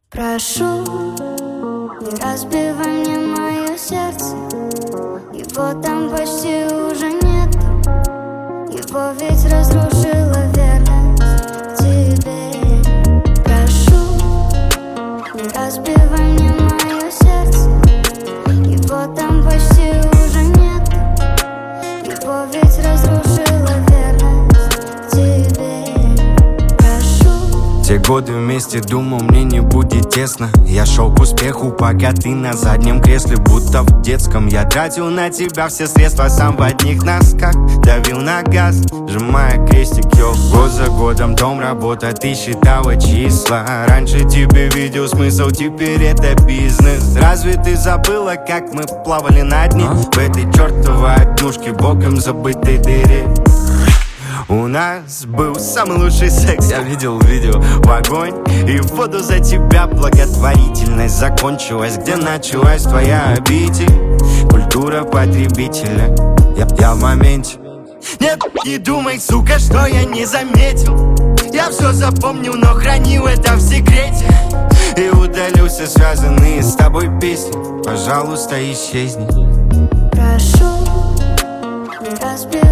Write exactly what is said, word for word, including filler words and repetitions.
Прошу, не разбивай мне мое сердце. Его там почти уже нет. Его ведь разрушила верность к тебе. Прошу, не разбивай мне мое сердце. Его там почти уже нет. Его ведь разрушила верность к тебе. Прошу. Те годы вместе думал, мне не будет тесно. Я шел к успеху, пока ты на заднем кресле. Будто в детском я тратил на тебя все средства. Сам в одних носках давил на газ, сжимая крестик, йо. Год за годом дом, работа, ты считала числа. Раньше тебе видел смысл, теперь это бизнес. Разве ты забыла, как мы плавали на дне в этой чертовой однушке, боком забытой дыре? У нас был самый лучший секс, я видел видео в огонь и в воду за тебя. Благотворительность закончилась, где началась твоя обитель. Культура потребителя, я, я в моменте. Нет, не думай, сука, что я не заметил. Я все запомнил, но хранил это в секрете. И удалил все связанные с тобой песни. Пожалуйста, исчезни. Прошу, не разбивай